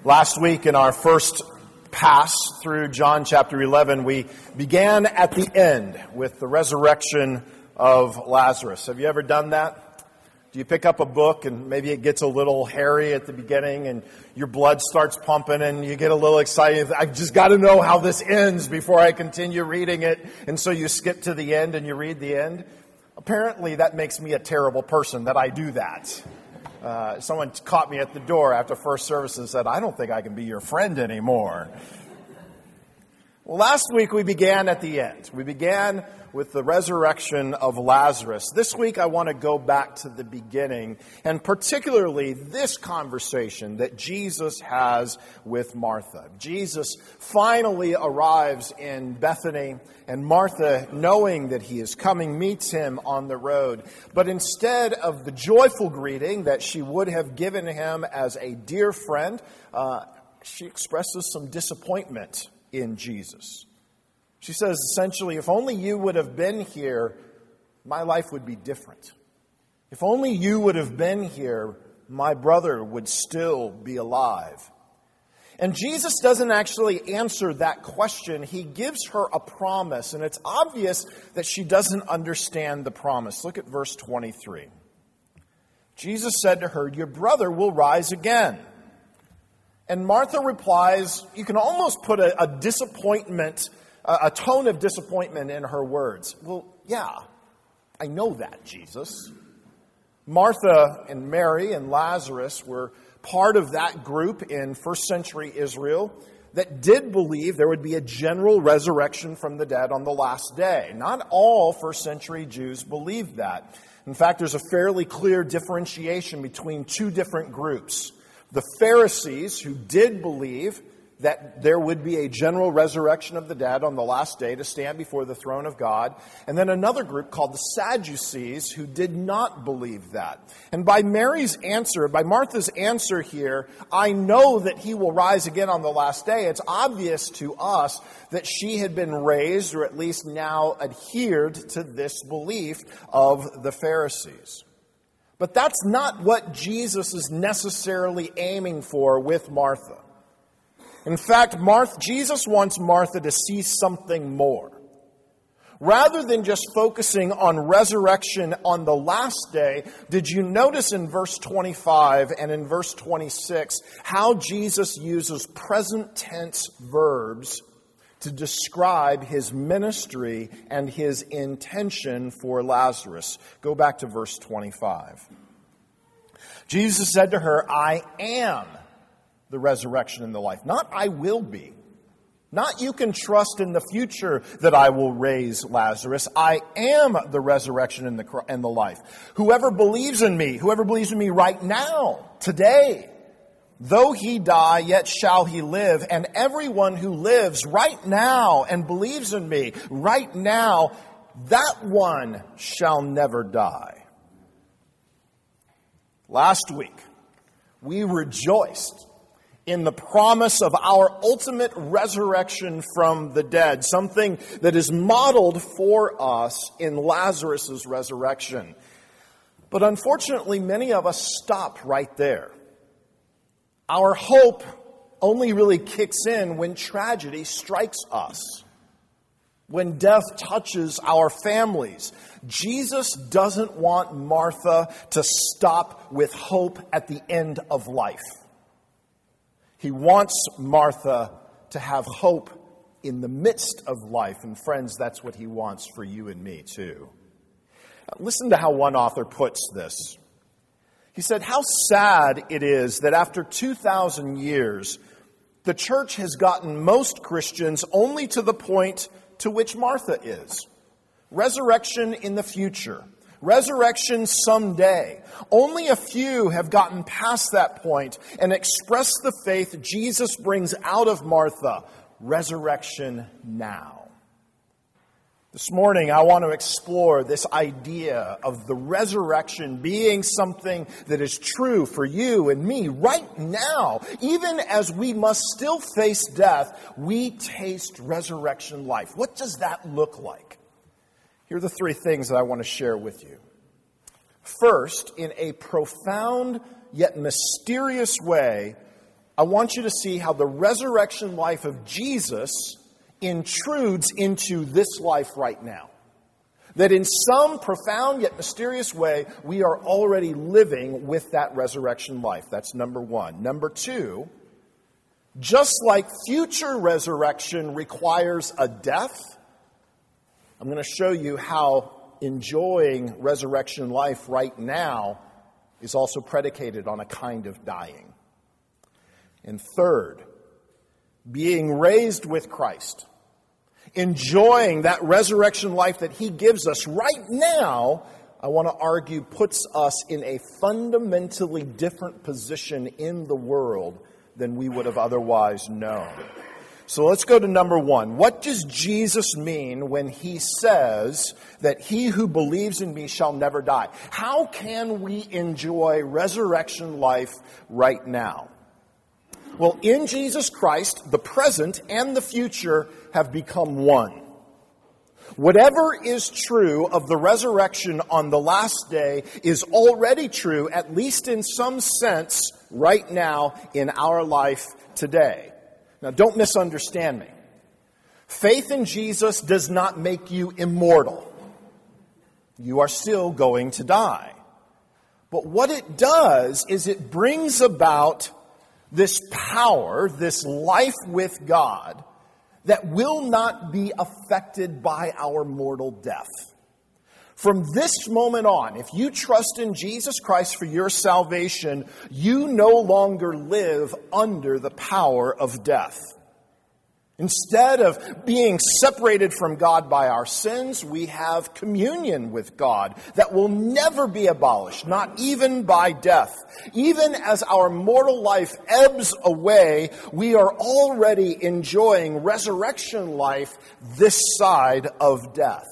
Last week in our first pass through John chapter 11, we began at the end with the resurrection of Lazarus. Have you ever done that? Do you pick up a book and maybe it gets a little hairy at the beginning and your blood starts pumping and you get a little excited? I've just got to know how this ends before I continue reading it. And so you skip to the end and you read the end. Apparently that makes me a terrible person that I do that. Someone caught me at the door after first service and said, "I don't think I can be your friend anymore." Well, last week we began at the end. We began with the resurrection of Lazarus. This week I want to go back to the beginning, and particularly this conversation that Jesus has with Martha. Jesus finally arrives in Bethany, and Martha, knowing that he is coming, meets him on the road. But instead of the joyful greeting that she would have given him as a dear friend, she expresses some disappointment in Jesus. She says, essentially, if only you would have been here, my life would be different. If only you would have been here, my brother would still be alive. And Jesus doesn't actually answer that question. He gives her a promise, and it's obvious that she doesn't understand the promise. Look at verse 23. Jesus said to her, "Your brother will rise again." And Martha replies, you can almost put a disappointment, a tone of disappointment in her words. "Well, yeah, I know that, Jesus." Martha and Mary and Lazarus were part of that group in first century Israel that did believe there would be a general resurrection from the dead on the last day. Not all first century Jews believed that. In fact, there's a fairly clear differentiation between two different groups. The Pharisees, who did believe that there would be a general resurrection of the dead on the last day to stand before the throne of God. And then another group called the Sadducees, who did not believe that. And by Martha's answer here, "I know that he will rise again on the last day," it's obvious to us that she had been raised, or at least now adhered to this belief of the Pharisees. But that's not what Jesus is necessarily aiming for with Martha. In fact, Jesus wants Martha to see something more. Rather than just focusing on resurrection on the last day, did you notice in verse 25 and in verse 26 how Jesus uses present tense verbs to describe his ministry and his intention for Lazarus? Go back to verse 25. Jesus said to her, "I am the resurrection and the life." Not "I will be." Not "you can trust in the future that I will raise Lazarus." I am the resurrection and the life. Whoever believes in me right now, today, though he die, yet shall he live. And everyone who lives right now and believes in me right now, that one shall never die. Last week, we rejoiced in the promise of our ultimate resurrection from the dead, something that is modeled for us in Lazarus' resurrection. But unfortunately, many of us stopped right there. Our hope only really kicks in when tragedy strikes us, when death touches our families. Jesus doesn't want Martha to stop with hope at the end of life. He wants Martha to have hope in the midst of life. And friends, that's what he wants for you and me too. Listen to how one author puts this. He said, "How sad it is that after 2,000 years, the church has gotten most Christians only to the point to which Martha is. Resurrection in the future. Resurrection someday. Only a few have gotten past that point and expressed the faith Jesus brings out of Martha. Resurrection now." This morning, I want to explore this idea of the resurrection being something that is true for you and me right now. Even as we must still face death, we taste resurrection life. What does that look like? Here are the three things that I want to share with you. First, in a profound yet mysterious way, I want you to see how the resurrection life of Jesus intrudes into this life right now. That in some profound yet mysterious way, we are already living with that resurrection life. That's number one. Number two, just like future resurrection requires a death, I'm going to show you how enjoying resurrection life right now is also predicated on a kind of dying. And third, being raised with Christ, enjoying that resurrection life that he gives us right now, I want to argue puts us in a fundamentally different position in the world than we would have otherwise known. So let's go to number one. What does Jesus mean when he says that he who believes in me shall never die? How can we enjoy resurrection life right now? Well, in Jesus Christ, the present and the future have become one. Whatever is true of the resurrection on the last day is already true, at least in some sense, right now in our life today. Now, don't misunderstand me. Faith in Jesus does not make you immortal. You are still going to die. But what it does is it brings about this power, this life with God, that will not be affected by our mortal death. From this moment on, if you trust in Jesus Christ for your salvation, you no longer live under the power of death. Instead of being separated from God by our sins, we have communion with God that will never be abolished, not even by death. Even as our mortal life ebbs away, we are already enjoying resurrection life this side of death.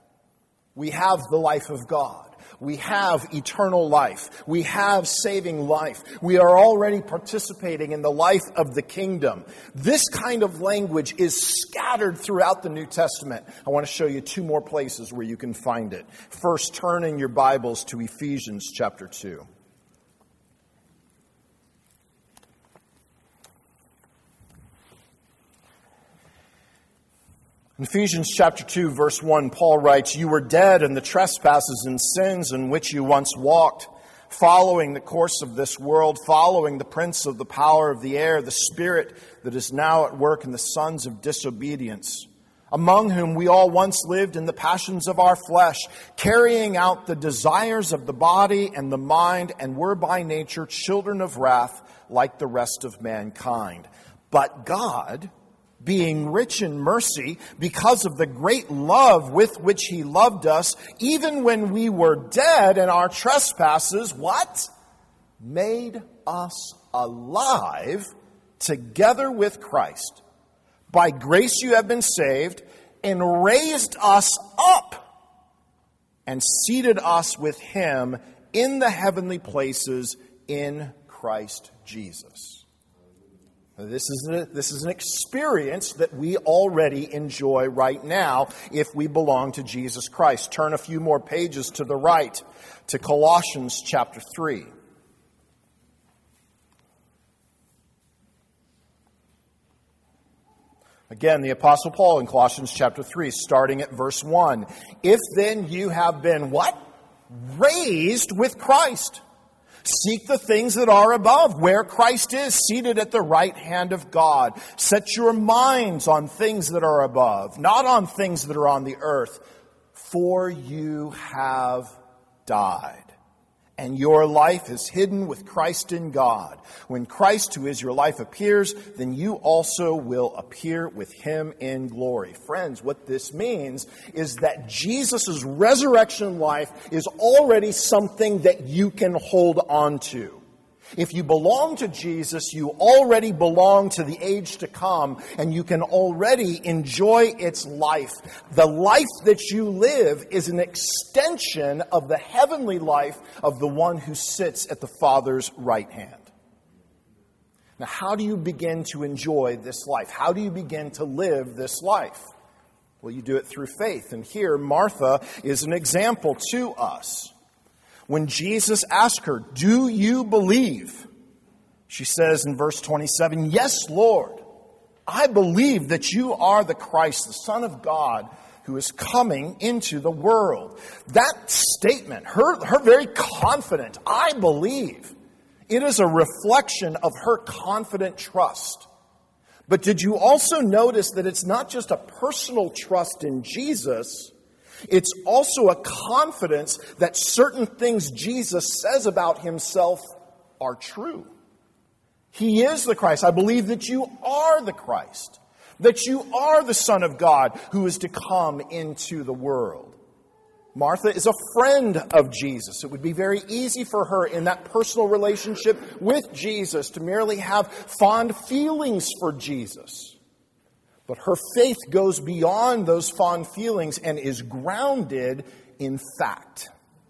We have the life of God. We have eternal life. We have saving life. We are already participating in the life of the kingdom. This kind of language is scattered throughout the New Testament. I want to show you two more places where you can find it. First, turn in your Bibles to Ephesians chapter 2. In Ephesians chapter 2, verse 1, Paul writes, "You were dead in the trespasses and sins in which you once walked, following the course of this world, following the prince of the power of the air, the spirit that is now at work in the sons of disobedience, among whom we all once lived in the passions of our flesh, carrying out the desires of the body and the mind, and were by nature children of wrath like the rest of mankind. But God, being rich in mercy, because of the great love with which he loved us, even when we were dead in our trespasses," what? "Made us alive together with Christ. By grace you have been saved, and raised us up, and seated us with him in the heavenly places in Christ Jesus." This is an experience that we already enjoy right now if we belong to Jesus Christ. Turn a few more pages to the right to Colossians chapter 3. Again, the Apostle Paul in Colossians chapter 3, starting at verse 1. "If then you have been" what? "Raised with Christ. Seek the things that are above, where Christ is, seated at the right hand of God. Set your minds on things that are above, not on things that are on the earth. For you have died, and your life is hidden with Christ in God. When Christ, who is your life, appears, then you also will appear with him in glory." Friends, what this means is that Jesus' resurrection life is already something that you can hold on to. If you belong to Jesus, you already belong to the age to come, and you can already enjoy its life. The life that you live is an extension of the heavenly life of the one who sits at the Father's right hand. Now, how do you begin to enjoy this life? How do you begin to live this life? Well, you do it through faith. And here, Martha is an example to us. When Jesus asked her, "Do you believe?" She says in verse 27, "Yes, Lord, I believe that you are the Christ, the Son of God, who is coming into the world." That statement, her very confident, "I believe," it is a reflection of her confident trust. But did you also notice that it's not just a personal trust in Jesus, it's also a confidence that certain things Jesus says about himself are true. He is the Christ. I believe that you are the Christ, that you are the Son of God who is to come into the world. Martha is a friend of Jesus. It would be very easy for her in that personal relationship with Jesus to merely have fond feelings for Jesus. But her faith goes beyond those fond feelings and is grounded in fact.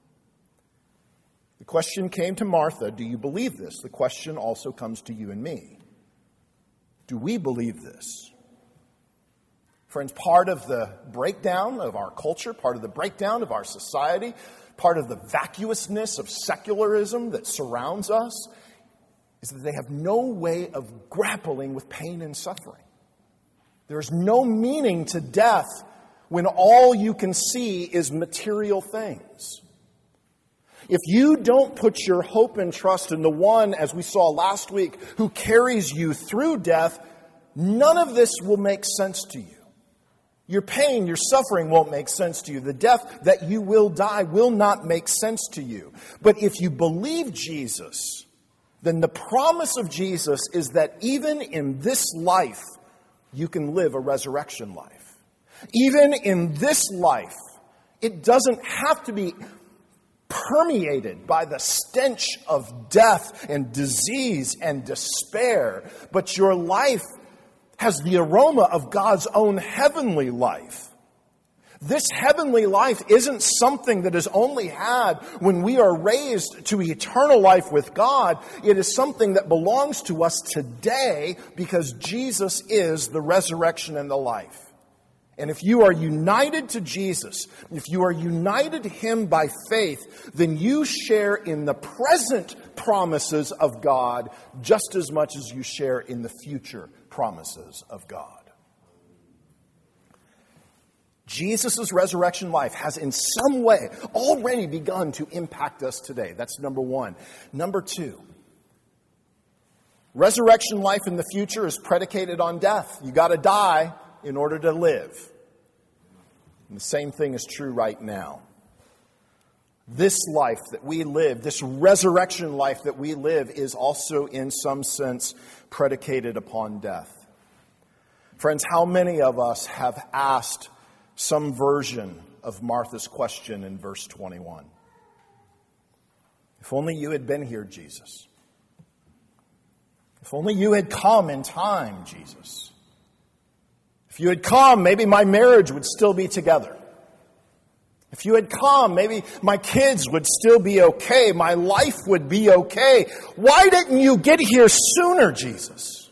The question came to Martha, do you believe this? The question also comes to you and me. Do we believe this? Friends, part of the breakdown of our culture, part of the breakdown of our society, part of the vacuousness of secularism that surrounds us is that they have no way of grappling with pain and suffering. There is no meaning to death when all you can see is material things. If you don't put your hope and trust in the one, as we saw last week, who carries you through death, none of this will make sense to you. Your pain, your suffering won't make sense to you. The death that you will die will not make sense to you. But if you believe Jesus, then the promise of Jesus is that even in this life, you can live a resurrection life. Even in this life, it doesn't have to be permeated by the stench of death and disease and despair, but your life has the aroma of God's own heavenly life. This heavenly life isn't something that is only had when we are raised to eternal life with God. It is something that belongs to us today because Jesus is the resurrection and the life. And if you are united to Jesus, if you are united to him by faith, then you share in the present promises of God just as much as you share in the future promises of God. Jesus' resurrection life has in some way already begun to impact us today. That's number one. Number two, resurrection life in the future is predicated on death. You got to die in order to live. And the same thing is true right now. This life that we live, this resurrection life that we live, is also in some sense predicated upon death. Friends, how many of us have asked some version of Martha's question in verse 21? If only you had been here, Jesus. If only you had come in time, Jesus. If you had come, maybe my marriage would still be together. If you had come, maybe my kids would still be okay. My life would be okay. Why didn't you get here sooner, Jesus?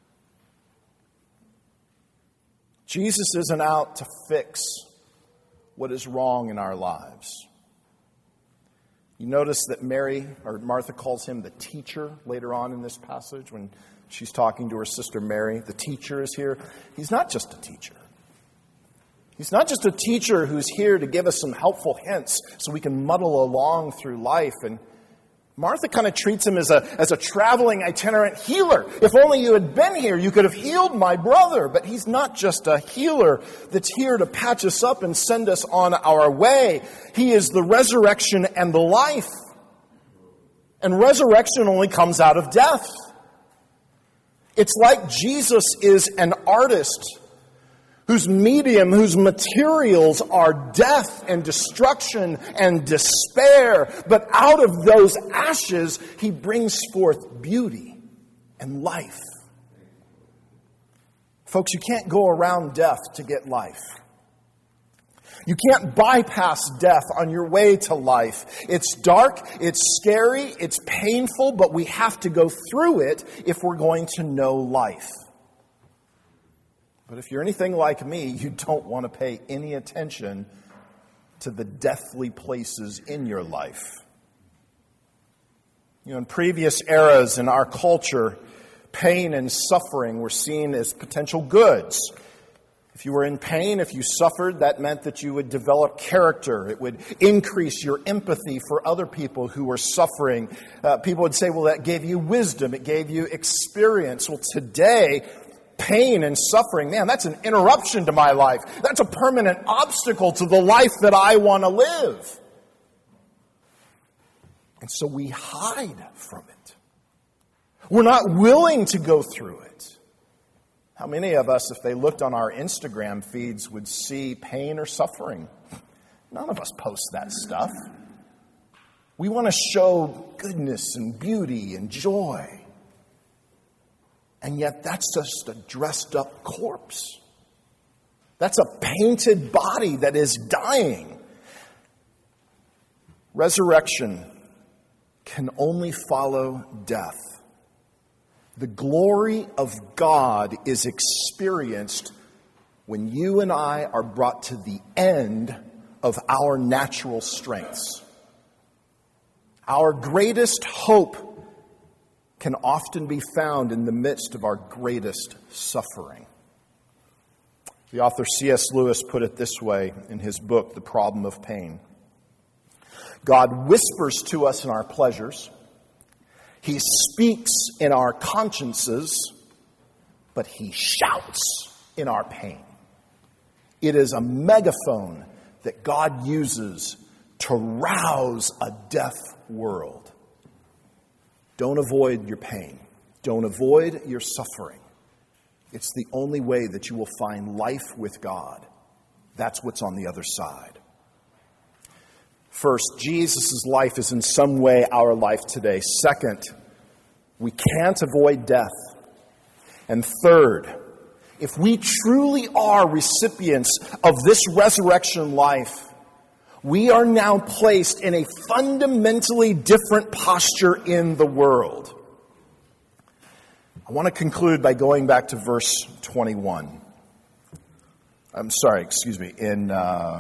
Jesus isn't out to fix what is wrong in our lives. You notice that Martha calls him the teacher later on in this passage when she's talking to her sister Mary. The teacher is here. He's not just a teacher. He's not just a teacher who's here to give us some helpful hints so we can muddle along through life. And Martha kind of treats him as a traveling itinerant healer. If only you had been here, you could have healed my brother. But he's not just a healer that's here to patch us up and send us on our way. He is the resurrection and the life. And resurrection only comes out of death. It's like Jesus is an artist whose medium, whose materials are death and destruction and despair. But out of those ashes, he brings forth beauty and life. Folks, you can't go around death to get life. You can't bypass death on your way to life. It's dark, it's scary, it's painful, but we have to go through it if we're going to know life. But if you're anything like me, you don't want to pay any attention to the deathly places in your life. In previous eras in our culture, pain and suffering were seen as potential goods. If you were in pain, if you suffered, that meant that you would develop character. It would increase your empathy for other people who were suffering. People would say, well, that gave you wisdom. It gave you experience. Well, today, pain and suffering, man, that's an interruption to my life. That's a permanent obstacle to the life that I want to live. And so we hide from it. We're not willing to go through it. How many of us, if they looked on our Instagram feeds, would see pain or suffering? None of us post that stuff. We want to show goodness and beauty and joy. And yet that's just a dressed up corpse. That's a painted body that is dying. Resurrection can only follow death. The glory of God is experienced when you and I are brought to the end of our natural strengths. Our greatest hope can often be found in the midst of our greatest suffering. The author C.S. Lewis put it this way in his book, The Problem of Pain. God whispers to us in our pleasures. He speaks in our consciences, but he shouts in our pain. It is a megaphone that God uses to rouse a deaf world. Don't avoid your pain. Don't avoid your suffering. It's the only way that you will find life with God. That's what's on the other side. First, Jesus' life is in some way our life today. Second, we can't avoid death. And third, if we truly are recipients of this resurrection life, we are now placed in a fundamentally different posture in the world. I want to conclude by going back to verse 21. In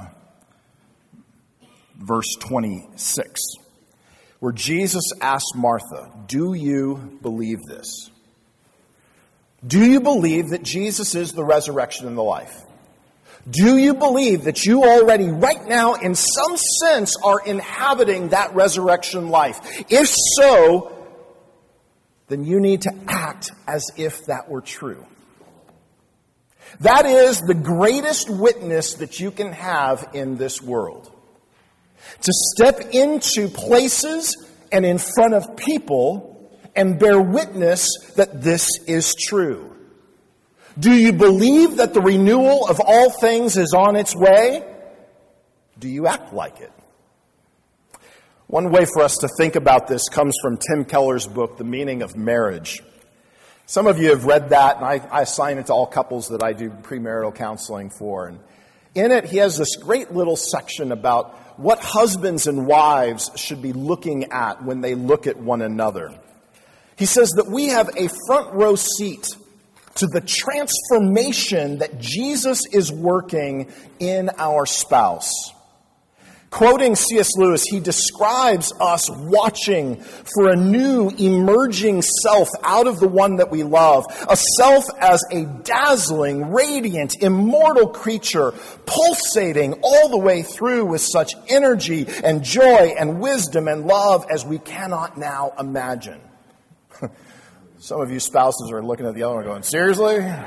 verse 26, where Jesus asked Martha, "Do you believe this?" Do you believe that Jesus is the resurrection and the life? Do you believe that you already, right now, in some sense, are inhabiting that resurrection life? If so, then you need to act as if that were true. That is the greatest witness that you can have in this world. To step into places and in front of people and bear witness that this is true. Do you believe that the renewal of all things is on its way? Do you act like it? One way for us to think about this comes from Tim Keller's book, The Meaning of Marriage. Some of you have read that, and I assign it to all couples that I do premarital counseling for. And in it, he has this great little section about what husbands and wives should be looking at when they look at one another. He says that we have a front row seat to the transformation that Jesus is working in our spouse. Quoting C.S. Lewis, he describes us watching for a new emerging self out of the one that we love. A self as a dazzling, radiant, immortal creature, pulsating all the way through with such energy and joy and wisdom and love as we cannot now imagine. Some of you spouses are looking at the other one going, seriously? And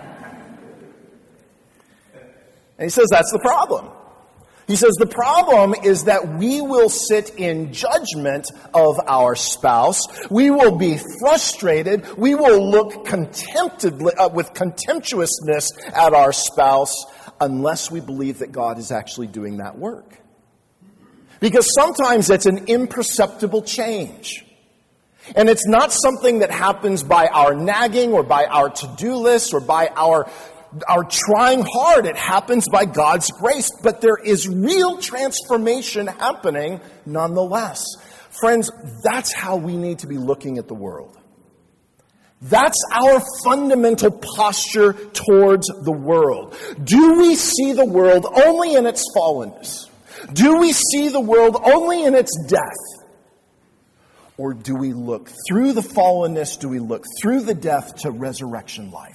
he says that's the problem. He says the problem is that we will sit in judgment of our spouse. We will be frustrated. We will look with contemptuousness at our spouse unless we believe that God is actually doing that work. Because sometimes it's an imperceptible change. And it's not something that happens by our nagging or by our to-do list or by our trying hard. It happens by God's grace. But there is real transformation happening nonetheless. Friends, that's how we need to be looking at the world. That's our fundamental posture towards the world. Do we see the world only in its fallenness? Do we see the world only in its death? Or do we look through the fallenness, do we look through the death to resurrection life?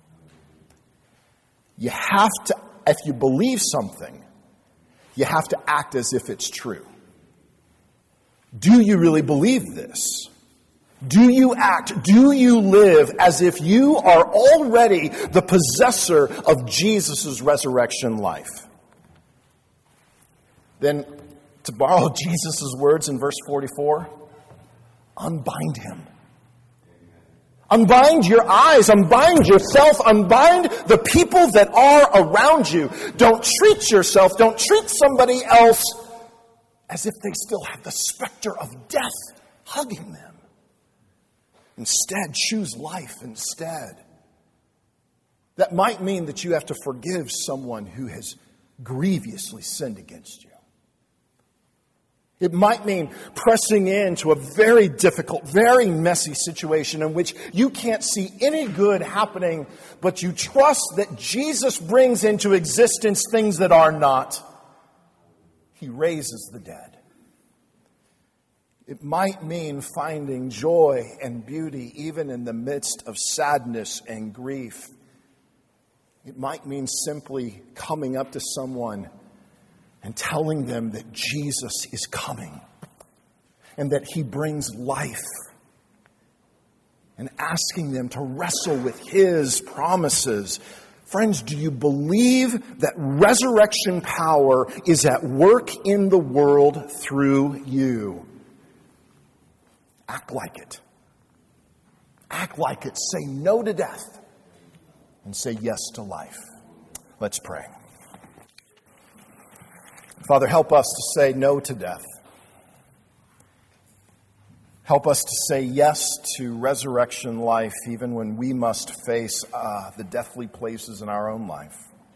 You have to, if you believe something, you have to act as if it's true. Do you really believe this? Do you act, do you live as if you are already the possessor of Jesus' resurrection life? Then, to borrow Jesus' words in verse 44, unbind him. Unbind your eyes, unbind yourself, unbind the people that are around you. Don't treat yourself, don't treat somebody else as if they still have the specter of death hugging them. Instead, choose life instead. That might mean that you have to forgive someone who has grievously sinned against you. It might mean pressing into a very difficult, very messy situation in which you can't see any good happening, but you trust that Jesus brings into existence things that are not. He raises the dead. It might mean finding joy and beauty even in the midst of sadness and grief. It might mean simply coming up to someone and telling them that Jesus is coming and that he brings life, and asking them to wrestle with his promises. Friends, do you believe that resurrection power is at work in the world through you? Act like it. Act like it. Say no to death and say yes to life. Let's pray. Father, help us to say no to death. Help us to say yes to resurrection life even when we must face the deathly places in our own life,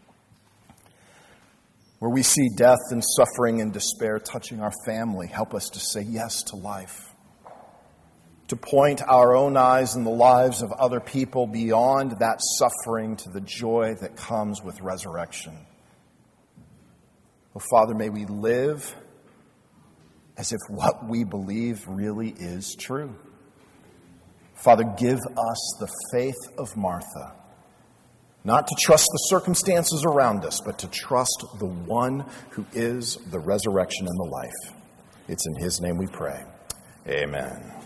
where we see death and suffering and despair touching our family. Help us to say yes to life, to point our own eyes and the lives of other people beyond that suffering to the joy that comes with resurrection. Oh, Father, may we live as if what we believe really is true. Father, give us the faith of Martha, not to trust the circumstances around us, but to trust the one who is the resurrection and the life. It's in his name we pray. Amen.